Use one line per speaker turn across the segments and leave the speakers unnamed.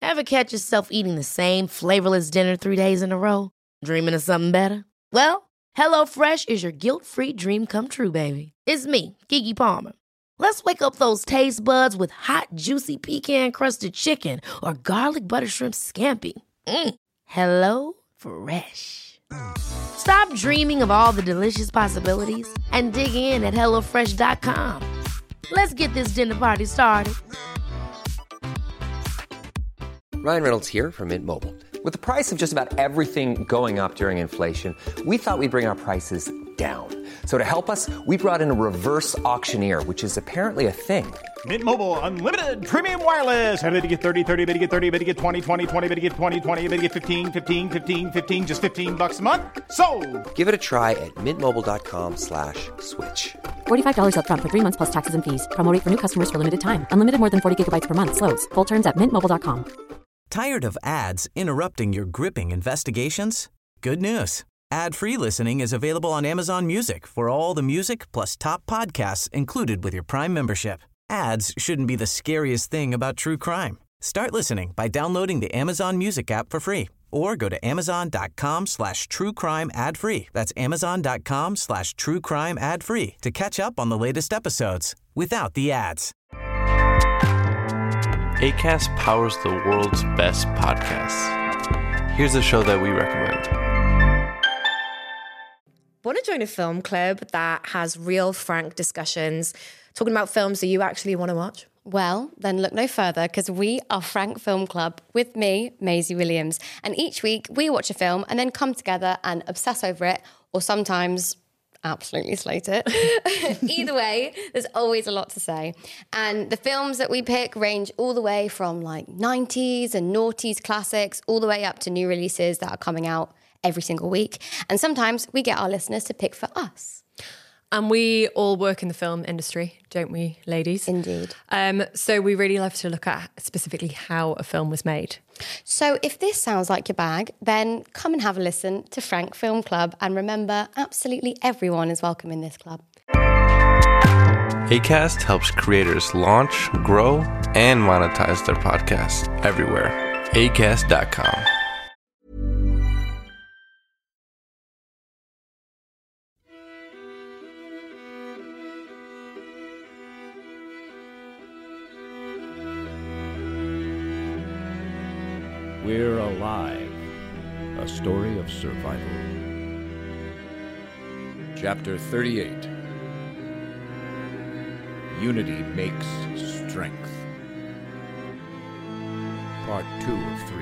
Ever catch yourself eating the same flavorless dinner 3 days in a row? Dreaming of something better? Well, HelloFresh is your guilt-free dream come true, baby. It's me, Keke Palmer. Let's wake up those taste buds with hot, juicy pecan-crusted chicken or garlic butter shrimp scampi. Hello Fresh. Stop dreaming of all the delicious possibilities and dig in at HelloFresh.com. Let's get this dinner party started.
Ryan Reynolds here from Mint Mobile. With the price of just about everything going up during inflation, we thought we'd bring our prices down. So to help us, we brought in a reverse auctioneer, which is apparently a thing.
Mint Mobile Unlimited Premium Wireless. How to get 30, 30, bit to get 30, bit to get 20, 20, 20, bit to get 20, 20, bit to get 15, 15, 15, 15, just $15 a month? Sold!
Give it a try at mintmobile.com/switch.
$45 up front for 3 months plus taxes and fees. Promo rate for new customers for limited time. Unlimited more than 40 gigabytes per month. Slows full terms at mintmobile.com.
Tired of ads interrupting your gripping investigations? Good news. Ad-free listening is available on Amazon Music for all the music plus top podcasts included with your Prime membership. Ads shouldn't be the scariest thing about true crime. Start listening by downloading the Amazon Music app for free or go to amazon.com/truecrime ad-free. That's amazon.com/truecrime ad-free to catch up on the latest episodes without the ads.
Acast powers the world's best podcasts. Here's a show that we recommend.
Want to join a film club that has real, frank discussions, talking about films that you actually want to watch?
Well, then look no further, because we are Frank Film Club with me, Maisie Williams. And each week we watch a film and then come together and obsess over it, or sometimes absolutely slate it. Either way, there's always a lot to say. And the films that we pick range all the way from like 90s and noughties classics, all the way up to new releases that are coming out every single week. And sometimes we get our listeners to pick for us.
And we all work in the film industry, don't we, ladies?
Indeed.
So we really love to look at specifically how a film was made.
So if this sounds like your bag, then come and have a listen to Frank Film Club. And remember, absolutely everyone is welcome in this club.
Acast helps creators launch, grow, and monetize their podcasts everywhere. Acast.com.
We're Alive, a story of survival. Chapter 38. Unity makes strength. Part 2 of 3.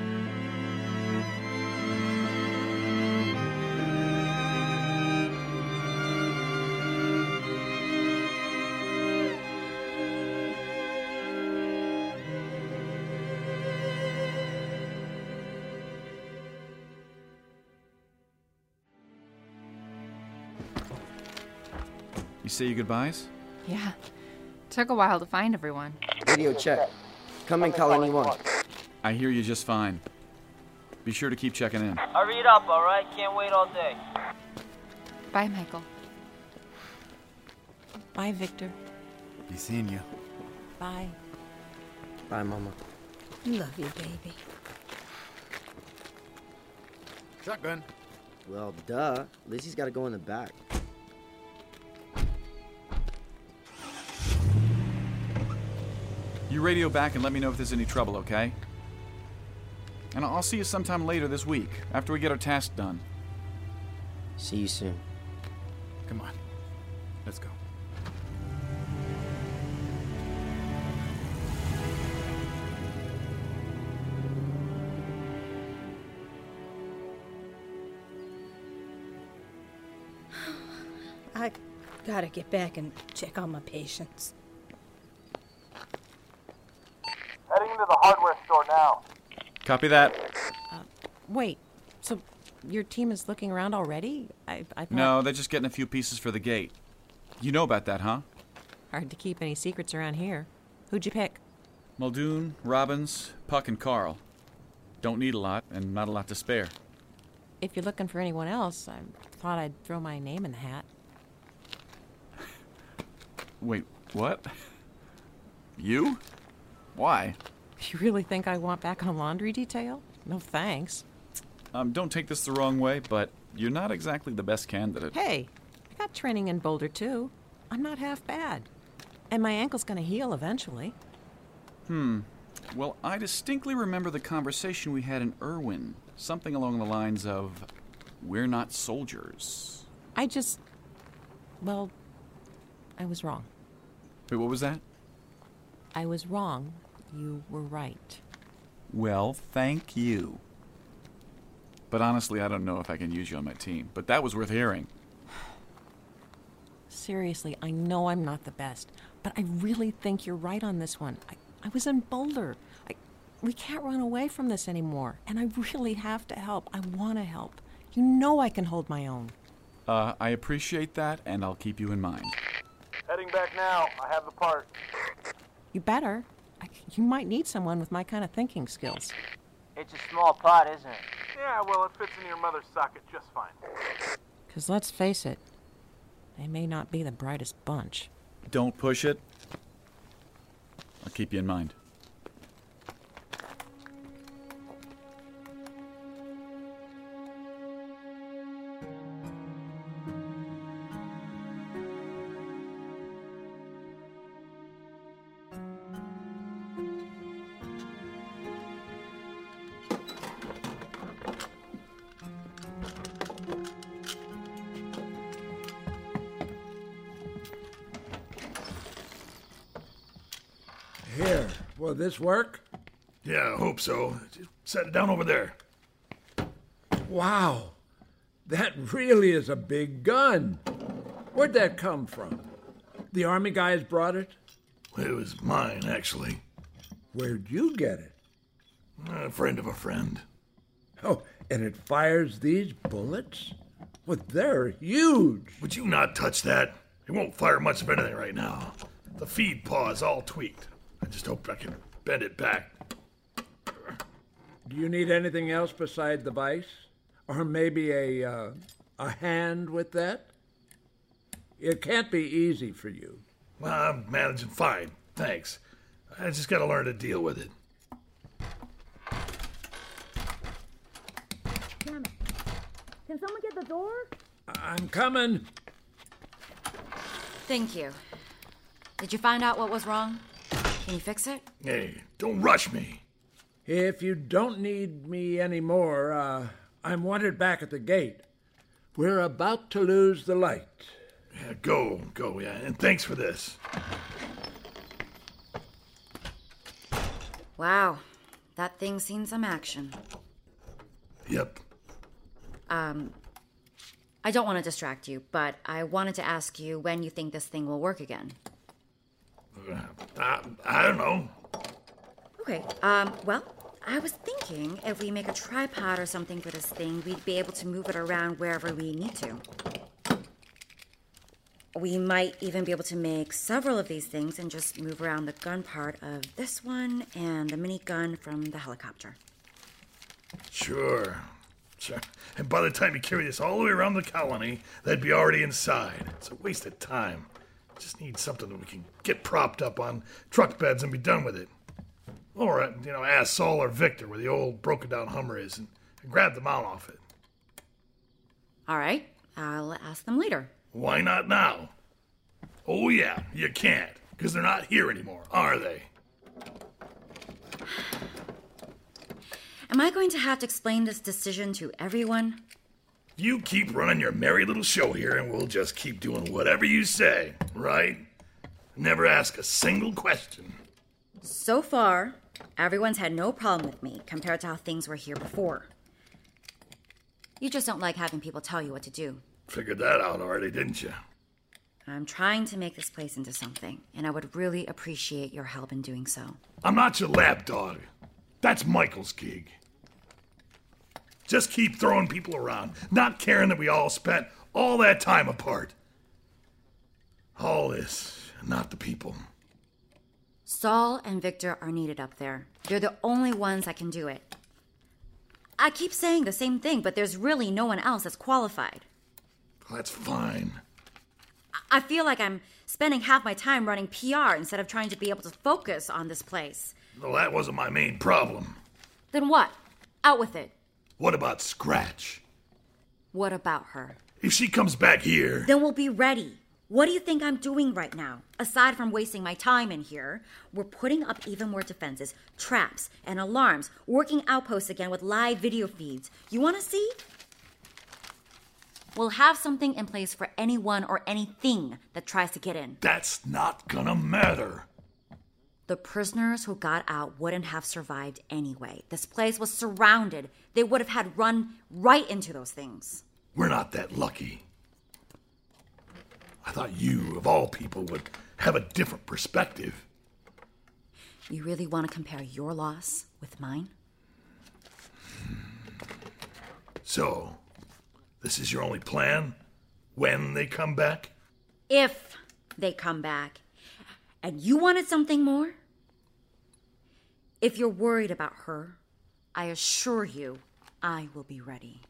You say your goodbyes?
Yeah. Took a while to find everyone.
Radio check. Come and call anyone.
I hear you just fine. Be sure to keep checking in.
Hurry it up, all right? Can't wait all day.
Bye, Michael.
Bye, Victor.
Be seeing you.
Bye.
Bye, Mama.
Love you, baby.
Shotgun.
Well, duh. Lizzie's got to go in the back.
You radio back and let me know if there's any trouble, okay? And I'll see you sometime later this week, after we get our task done.
See you soon.
Come on. Let's go.
I gotta get back and check on my patients.
Heading into the hardware store now.
Copy that.
Wait, so your team is looking around already? I thought...
No, they're just getting a few pieces for the gate. You know about that, huh?
Hard to keep any secrets around here. Who'd you pick?
Muldoon, Robbins, Puck, and Carl. Don't need a lot, and not a lot to spare.
If you're looking for anyone else, I thought I'd throw my name in the hat.
Wait, what? You? Why?
You really think I want back on laundry detail? No thanks.
Don't take this the wrong way, but you're not exactly the best candidate.
Hey, I got training in Boulder, too. I'm not half bad. And my ankle's gonna heal eventually.
Well, I distinctly remember the conversation we had in Irwin. Something along the lines of, we're not soldiers.
I was wrong.
Wait, what was that?
I was wrong. You were right.
Well, thank you. But honestly, I don't know if I can use you on my team. But that was worth hearing.
Seriously, I know I'm not the best, but I really think you're right on this one. I was in Boulder. We can't run away from this anymore, and I really have to help. I want to help. You know I can hold my own.
I appreciate that, and I'll keep you in mind.
Heading back now. I have the part.
You better. You might need someone with my kind of thinking skills.
It's a small pot, isn't it? Yeah, well, it fits in your mother's socket just fine.
Because let's face it, they may not be the brightest bunch.
Don't push it. I'll keep you in mind.
Here, will this work?
Yeah, I hope so. Just set it down over there.
Wow, that really is a big gun. Where'd that come from? The army guys brought it?
It was mine, actually.
Where'd you get it?
A friend of a friend.
Oh, and it fires these bullets? Well, they're huge.
Would you not touch that? It won't fire much of anything right now. The feed paw is all tweaked. I just hope I can bend it back.
Do you need anything else beside the vise? Or maybe a hand with that? It can't be easy for you.
Well, I'm managing fine, thanks. I just gotta learn to deal with it.
Damn it. Can someone get the door?
I'm coming.
Thank you. Did you find out what was wrong? Can you fix it?
Hey, don't rush me.
If you don't need me anymore, I'm wanted back at the gate. We're about to lose the light.
Yeah, go, yeah, and thanks for this.
Wow, that thing's seen some action.
Yep.
I don't want to distract you, but I wanted to ask you when you think this thing will work again.
I don't know.
Okay, well, I was thinking if we make a tripod or something for this thing, we'd be able to move it around wherever we need to. We might even be able to make several of these things and just move around the gun part of this one and the minigun from the helicopter.
Sure. And by the time you carry this all the way around the colony, they'd be already inside. It's a waste of time. Just need something that we can get propped up on truck beds and be done with it. Or, ask Saul or Victor where the old broken-down Hummer is and grab the mount off it.
All right, I'll ask them later.
Why not now? Oh, yeah, you can't, because they're not here anymore, are they?
Am I going to have to explain this decision to everyone?
You keep running your merry little show here, and we'll just keep doing whatever you say, right? Never ask a single question.
So far, everyone's had no problem with me compared to how things were here before. You just don't like having people tell you what to do.
Figured that out already, didn't you?
I'm trying to make this place into something, and I would really appreciate your help in doing so.
I'm not your lapdog. That's Michael's gig. Just keep throwing people around, not caring that we all spent all that time apart. All this, not the people.
Saul and Victor are needed up there. They're the only ones that can do it. I keep saying the same thing, but there's really no one else that's qualified.
That's fine.
I feel like I'm spending half my time running PR instead of trying to be able to focus on this place.
Well, that wasn't my main problem.
Then what? Out with it.
What about Scratch?
What about her?
If she comes back here...
Then we'll be ready. What do you think I'm doing right now? Aside from wasting my time in here, we're putting up even more defenses, traps, and alarms, working outposts again with live video feeds. You want to see? We'll have something in place for anyone or anything that tries to get in.
That's not gonna matter.
The prisoners who got out wouldn't have survived anyway. This place was surrounded. They would have had run right into those things.
We're not that lucky. I thought you, of all people, would have a different perspective.
You really want to compare your loss with mine?
So, this is your only plan? When they come back?
If they come back. And you wanted something more? If you're worried about her, I assure you I will be ready.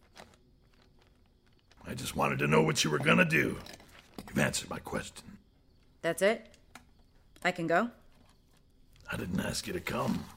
I just wanted to know what you were gonna do. You've answered my question.
That's it? I can go?
I didn't ask you to come.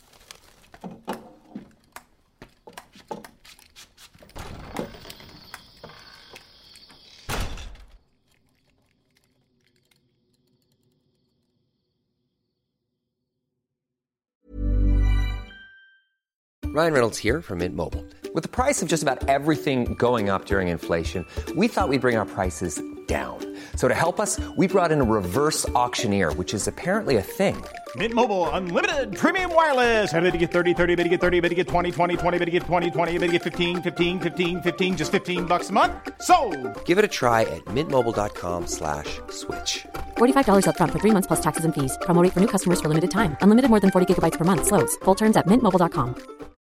Ryan Reynolds here from Mint Mobile. With the price of just about everything going up during inflation, we thought we'd bring our prices down. So to help us, we brought in a reverse auctioneer, which is apparently a thing.
Mint Mobile Unlimited Premium Wireless. How to get 30, 30, bit to get 30, bit to get 20, 20, 20, bit to get 20, 20, bit to get 15, 15, 15, 15, just $15 a month? Sold!
Give it a try at mintmobile.com/switch.
$45 up front for 3 months plus taxes and fees. Promo rate for new customers for limited time. Unlimited more than 40 gigabytes per month. Slows full terms at mintmobile.com.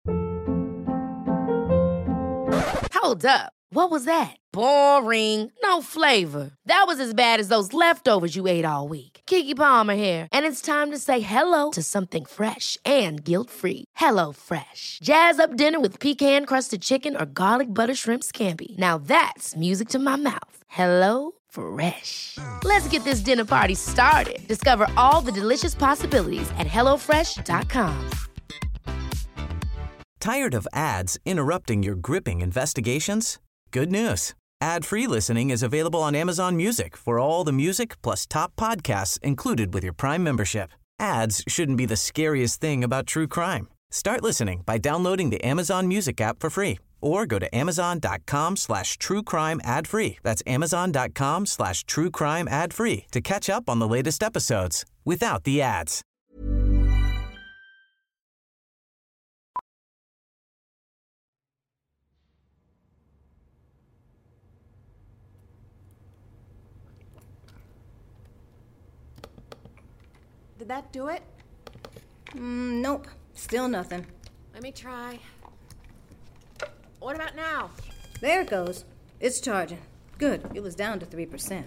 Hold up. What was that? Boring. No flavor. That was as bad as those leftovers you ate all week. Keke Palmer here, and it's time to say hello to something fresh and guilt-free. Hello Fresh. Jazz up dinner with pecan-crusted chicken or garlic butter shrimp scampi. Now that's music to my mouth. Hello Fresh. Let's get this dinner party started. Discover all the delicious possibilities at hellofresh.com.
Tired of ads interrupting your gripping investigations? Good news. Ad-free listening is available on Amazon Music for all the music plus top podcasts included with your Prime membership. Ads shouldn't be the scariest thing about true crime. Start listening by downloading the Amazon Music app for free or go to amazon.com/truecrime ad-free. That's amazon.com/truecrime ad-free to catch up on the latest episodes without the ads.
Did that do it?
Nope. Still nothing.
Let me try. What about now?
There it goes. It's charging. Good. It was down to 3%.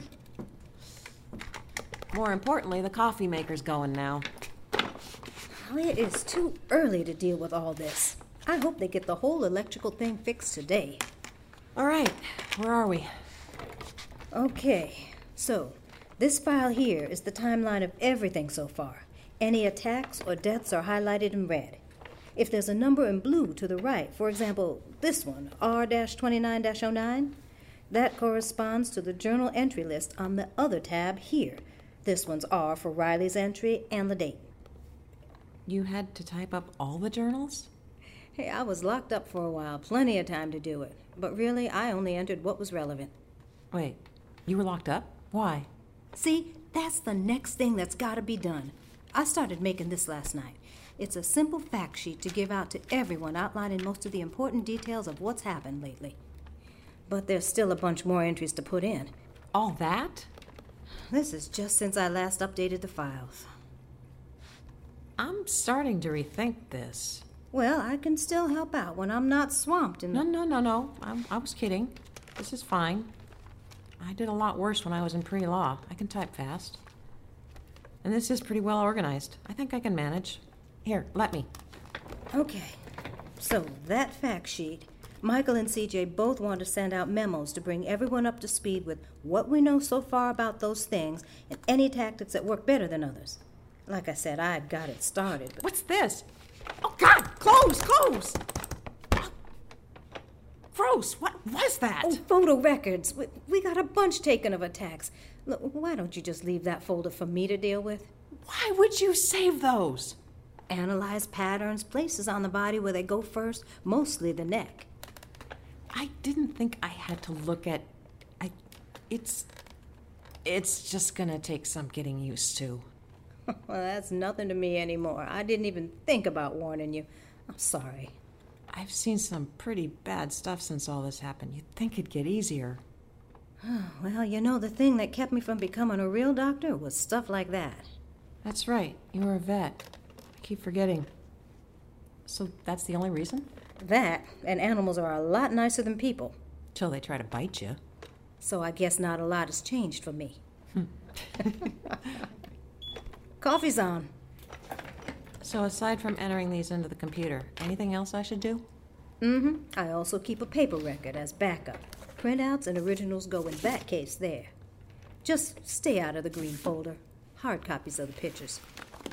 More importantly, the coffee maker's going now.
Well, it is too early to deal with all this. I hope they get the whole electrical thing fixed today.
All right. Where are we?
Okay. So, this file here is the timeline of everything so far. Any attacks or deaths are highlighted in red. If there's a number in blue to the right, for example, this one, R-29-09, that corresponds to the journal entry list on the other tab here. This one's R for Riley's entry and the date.
You had to type up all the journals?
Hey, I was locked up for a while, plenty of time to do it. But really, I only entered what was relevant.
Wait, you were locked up? Why?
See, that's the next thing that's got to be done. I started making this last night. It's a simple fact sheet to give out to everyone outlining most of the important details of what's happened lately. But there's still a bunch more entries to put in.
All that?
This is just since I last updated the files.
I'm starting to rethink this.
Well, I can still help out when I'm not swamped in...
No. I was kidding. This is fine. I did a lot worse when I was in pre-law. I can type fast. And this is pretty well organized. I think I can manage. Here, let me.
Okay. So, that fact sheet, Michael and CJ both want to send out memos to bring everyone up to speed with what we know so far about those things and any tactics that work better than others. Like I said, I've got it started. But...
What's this? Oh, God! Close! Gross! What was that?
Oh, photo records. We got a bunch taken of attacks. Look, why don't you just leave that folder for me to deal with?
Why would you save those?
Analyze patterns, places on the body where they go first, mostly the neck.
I didn't think I had to look at... It's just gonna take some getting used to.
Well, that's nothing to me anymore. I didn't even think about warning you. I'm sorry.
I've seen some pretty bad stuff since all this happened. You'd think it'd get easier.
Well, you know, the thing that kept me from becoming a real doctor was stuff like that.
That's right. You were a vet. I keep forgetting. So that's the only reason?
That, and animals are a lot nicer than people.
Till they try to bite you.
So I guess not a lot has changed for me. Coffee's on.
So aside from entering these into the computer, anything else I should do?
I also keep a paper record as backup. Printouts and originals go in that case there. Just stay out of the green folder. Hard copies of the pictures.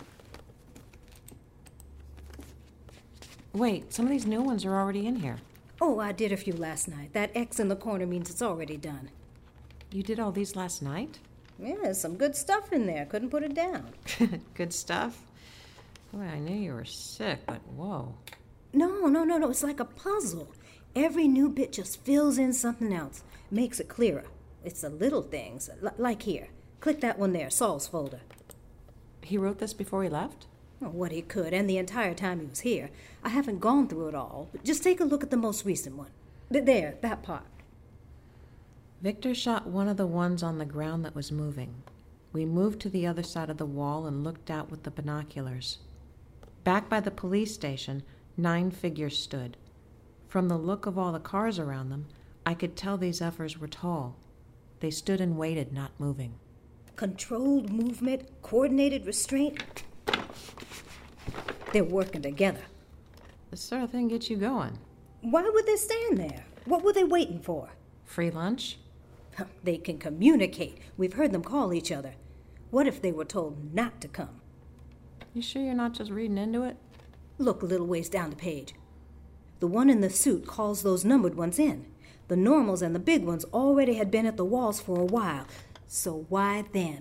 Wait, some of these new ones are already in here.
Oh, I did a few last night. That X in the corner means it's already done.
You did all these last night?
Yeah, there's some good stuff in there. Couldn't put it down.
Good stuff? Boy, I knew you were sick, but whoa.
No. It's like a puzzle. Every new bit just fills in something else. Makes it clearer. It's the little things. Like here. Click that one there, Saul's folder.
He wrote this before he left?
Well, what he could, and the entire time he was here. I haven't gone through it all, but just take a look at the most recent one. There, that part.
Victor shot one of the ones on the ground that was moving. We moved to the other side of the wall and looked out with the binoculars. Back by the police station, 9 figures stood. From the look of all the cars around them, I could tell these effers were tall. They stood and waited, not moving.
Controlled movement, coordinated restraint. They're working together.
This sort of thing gets you going.
Why would they stand there? What were they waiting for?
Free lunch?
They can communicate. We've heard them call each other. What if they were told not to come?
You sure you're not just reading into it?
Look a little ways down the page. The one in the suit calls those numbered ones in. The normals and the big ones already had been at the walls for a while. So why then?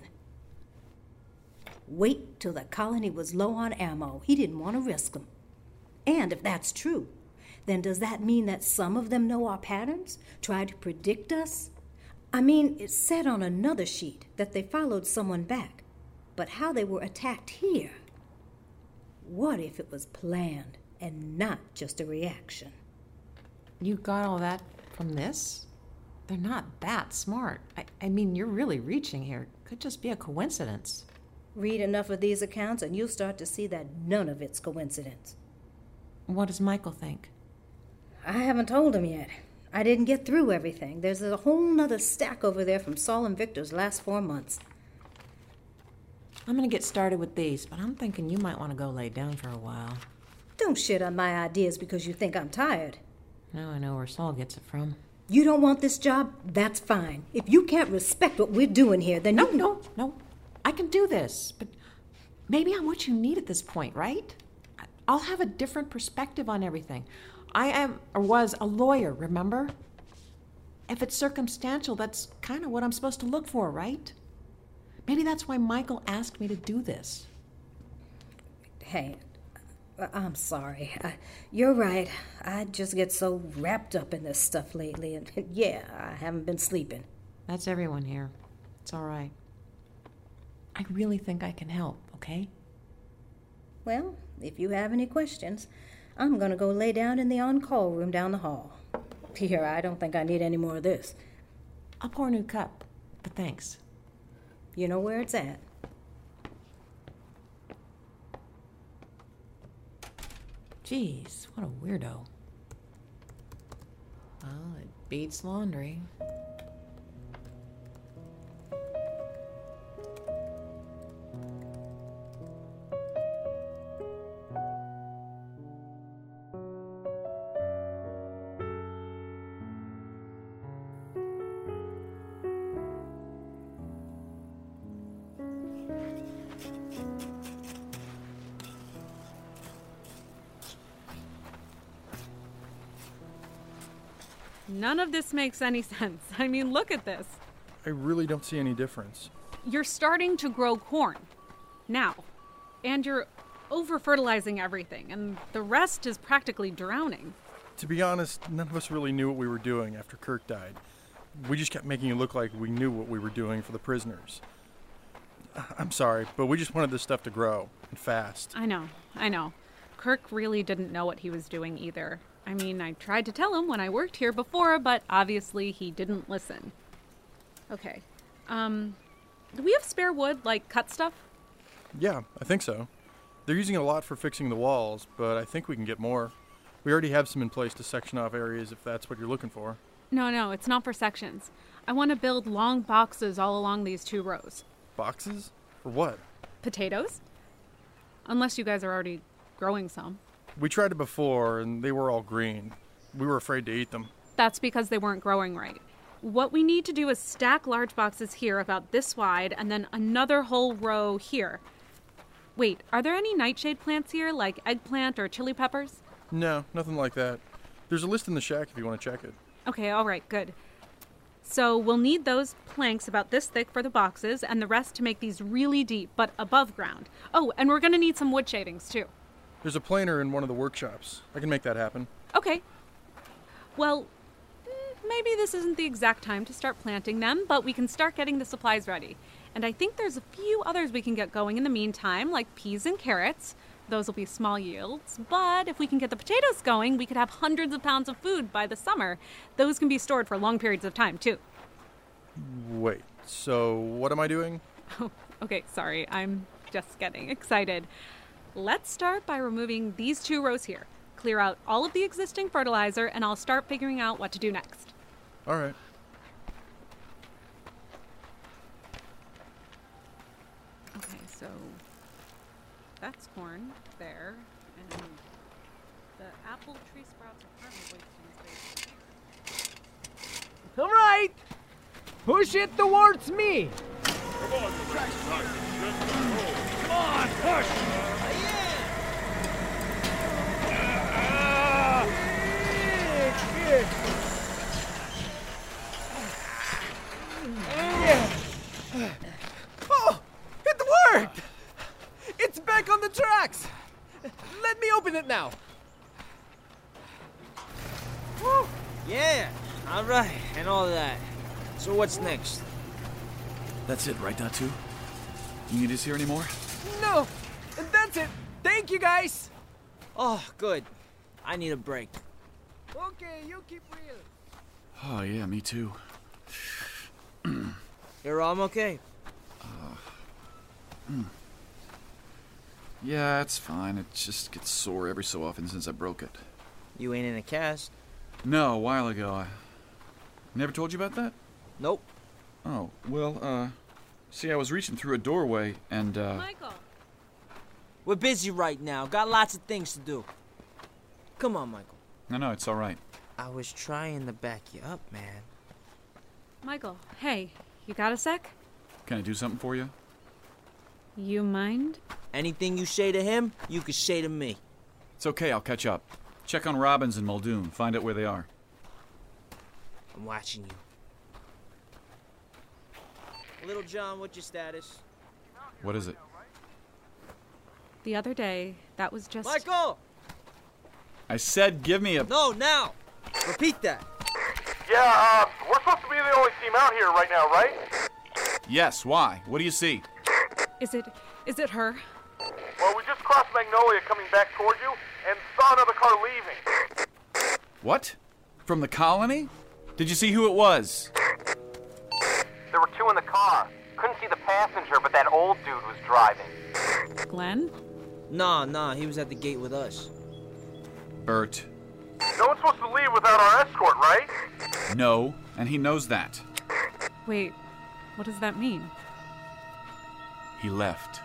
Wait till the colony was low on ammo. He didn't want to risk them. And if that's true, then does that mean that some of them know our patterns? Try to predict us? I mean, it said on another sheet that they followed someone back. But how they were attacked here? What if it was planned and not just a reaction?
You got all that from this? They're not that smart. I mean, you're really reaching here. Could just be a coincidence.
Read enough of these accounts and you'll start to see that none of it's coincidence.
What does Michael think?
I haven't told him yet. I didn't get through everything. There's a whole nother stack over there from Saul and Victor's last 4 months.
I'm going to get started with these, but I'm thinking you might want to go lay down for a while.
Don't shit on my ideas because you think I'm tired.
Now I know where Saul gets it from.
You don't want this job? That's fine. If you can't respect what we're doing here, then
No. I can do this, but maybe I'm what you need at this point, right? I'll have a different perspective on everything. I am, or was, a lawyer, remember? If it's circumstantial, that's kind of what I'm supposed to look for, right? Maybe that's why Michael asked me to do this.
Hey, I'm sorry. You're right. I just get so wrapped up in this stuff lately, and yeah, I haven't been sleeping.
That's everyone here. It's all right. I really think I can help, okay?
Well, if you have any questions, I'm going to go lay down in the on-call room down the hall. Here, I don't think I need any more of this.
I'll pour a new cup, but thanks.
You know where it's at.
Jeez, what a weirdo. Well, it beats laundry.
None of this makes any sense. I mean, look at this.
I really don't see any difference.
You're starting to grow corn. Now. And you're over-fertilizing everything, and the rest is practically drowning.
To be honest, none of us really knew what we were doing after Kirk died. We just kept making it look like we knew what we were doing for the prisoners. I'm sorry, but we just wanted this stuff to grow, and fast.
I know. Kirk really didn't know what he was doing either. I mean, I tried to tell him when I worked here before, but obviously he didn't listen. Okay. Do we have spare wood, like cut stuff?
Yeah, I think so. They're using a lot for fixing the walls, but I think we can get more. We already have some in place to section off areas if that's what you're looking for.
No, it's not for sections. I want to build long boxes all along these 2 rows.
Boxes? For what?
Potatoes? Unless you guys are already growing some.
We tried it before, and they were all green. We were afraid to eat them.
That's because they weren't growing right. What we need to do is stack large boxes here about this wide, and then another whole row here. Wait, are there any nightshade plants here, like eggplant or chili peppers?
No, nothing like that. There's a list in the shack if you want to check it.
Okay, all right, good. So we'll need those planks about this thick for the boxes, and the rest to make these really deep, but above ground. Oh, and we're going to need some wood shavings, too.
There's a planer in one of the workshops. I can make that happen.
Okay. Well, maybe this isn't the exact time to start planting them, but we can start getting the supplies ready. And I think there's a few others we can get going in the meantime, like peas and carrots. Those will be small yields, but if we can get the potatoes going, we could have hundreds of pounds of food by the summer. Those can be stored for long periods of time, too.
Wait, so what am I doing?
Oh, okay, sorry. I'm just getting excited. Let's start by removing these 2 rows here. Clear out all of the existing fertilizer, and I'll start figuring out what to do next.
All right.
Okay, so that's corn there, and the apple tree sprouts are currently wasting space.
All right, push it towards me.
Come on, come on, push!
Oh, it worked! It's back on the tracks. Let me open it now.
Woo! Yeah, all right, and all that. So what's next?
That's it, right, Datu? You need us here anymore?
No, that's it. Thank you, guys.
Oh, good. I need a break.
Okay, you keep real.
Oh, yeah, me too.
You're all okay?
Yeah, it's fine. It just gets sore every so often since I broke it.
You ain't in a cast?
No, a while ago. I never told you about that?
Nope.
Oh, well, see, I was reaching through a doorway and,
Michael!
We're busy right now. Got lots of things to do. Come on, Michael.
No, it's all right.
I was trying to back you up, man.
Michael, hey, you got a sec?
Can I do something for you?
You mind?
Anything you say to him, you can say to me.
It's okay, I'll catch up. Check on Robbins and Muldoon, find out where they are.
I'm watching you. Little John, what's your status?
What is it?
The other day, that was just...
Michael!
I said give me a...
No, now! Repeat that.
Yeah, we're supposed to be the only team out here right now, right?
Yes, why? What do you see?
Is it her?
Well, we just crossed Magnolia coming back toward you and saw another car leaving.
What? From the colony? Did you see who it was?
There were 2 in the car. Couldn't see the passenger, but that old dude was driving.
Glenn?
Nah, he was at the gate with us.
Bert.
No one's supposed to leave without our escort, right?
No, and he knows that.
Wait, what does that mean?
He left.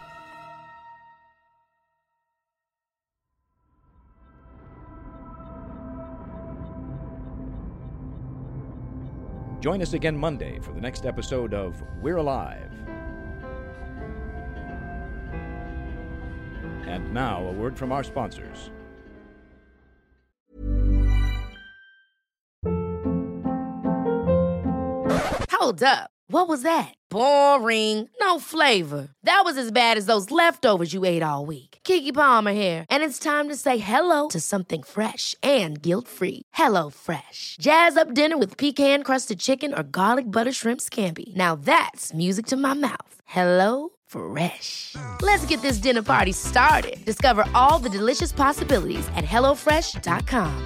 Join us again Monday for the next episode of We're Alive. And now, a word from our sponsors.
Hold up. What was that? Boring. No flavor. That was as bad as those leftovers you ate all week. Keke Palmer here, and it's time to say hello to something fresh and guilt-free. Hello Fresh. Jazz up dinner with pecan-crusted chicken or garlic butter shrimp scampi. Now that's music to my mouth. Hello Fresh. Let's get this dinner party started. Discover all the delicious possibilities at hellofresh.com.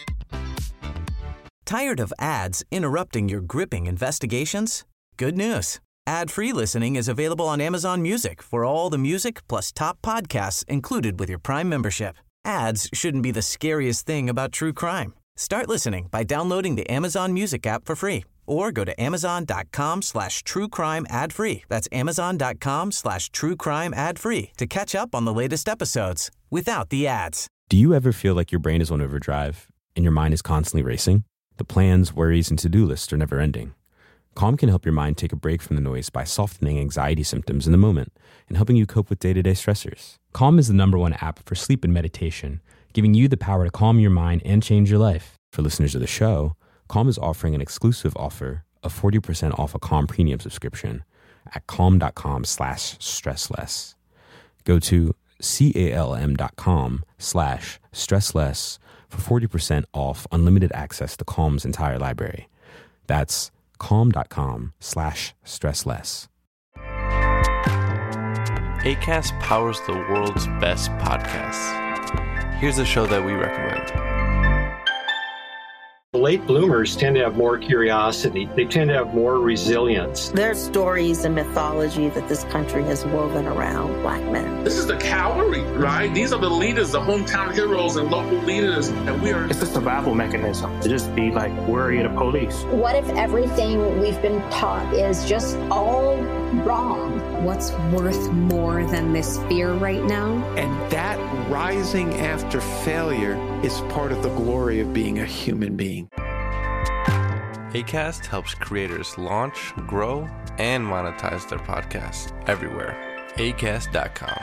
Tired of ads interrupting your gripping investigations? Good news. Ad-free listening is available on Amazon Music for all the music plus top podcasts included with your Prime membership. Ads shouldn't be the scariest thing about true crime. Start listening by downloading the Amazon Music app for free or go to amazon.com/truecrime ad-free. That's amazon.com/truecrime ad-free to catch up on the latest episodes without the ads.
Do you ever feel like your brain is on overdrive and your mind is constantly racing? The plans, worries, and to-do lists are never ending. Calm can help your mind take a break from the noise by softening anxiety symptoms in the moment and helping you cope with day-to-day stressors. Calm is the #1 app for sleep and meditation, giving you the power to calm your mind and change your life. For listeners of the show, Calm is offering an exclusive offer of 40% off a Calm premium subscription at calm.com/stressless. Go to calm.com/stressless for 40% off unlimited access to Calm's entire library. That's calm.com/stressless.
Acast powers the world's best podcasts. Here's a show that we recommend.
Late bloomers tend to have more curiosity. They tend to have more resilience.
There are stories and mythology that this country has woven around black men.
This is the cavalry, right? These are the leaders, the hometown heroes and local leaders. And we are...
It's a survival mechanism to just be like worried of police.
What if everything we've been taught is just all wrong?
What's worth more than this fear right now?
And that rising after failure is part of the glory of being a human being.
Acast helps creators launch, grow, and monetize their podcasts everywhere. Acast.com.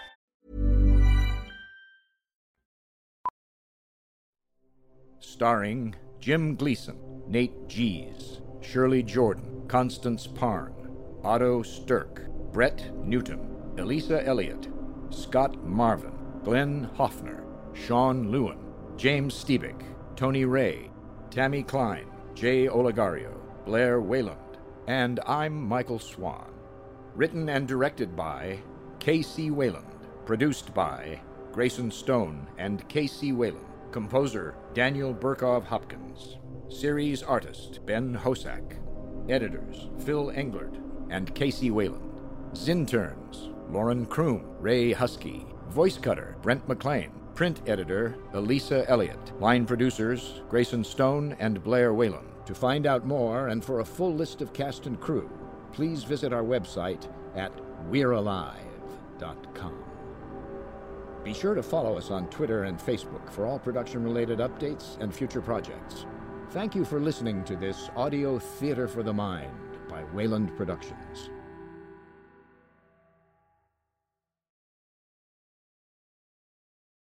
Starring Jim Gleason, Nate Gies, Shirley Jordan, Constance Parn, Otto Stirk, Brett Newton, Elisa Elliott, Scott Marvin, Glenn Hoffner, Sean Lewin, James Stebick, Tony Ray, Tammy Klein, Jay Oligario, Blair Wayland, and I'm Michael Swan. Written and directed by K.C. Wayland. Produced by Grayson Stone and K.C. Wayland. Composer Daniel Burkov Hopkins. Series artist Ben Hosack. Editors Phil Englert and K.C. Wayland. Zinterns Lauren Kroom, Ray Husky. Voice cutter Brent McLean. Print editor Elisa Elliott. Line producers Grayson Stone and Blair Wayland. To find out more and for a full list of cast and crew, please visit our website at we'realive.com. Be sure to follow us on Twitter and Facebook for all production-related updates and future projects. Thank you for listening to this audio theater for the mind by Wayland Productions.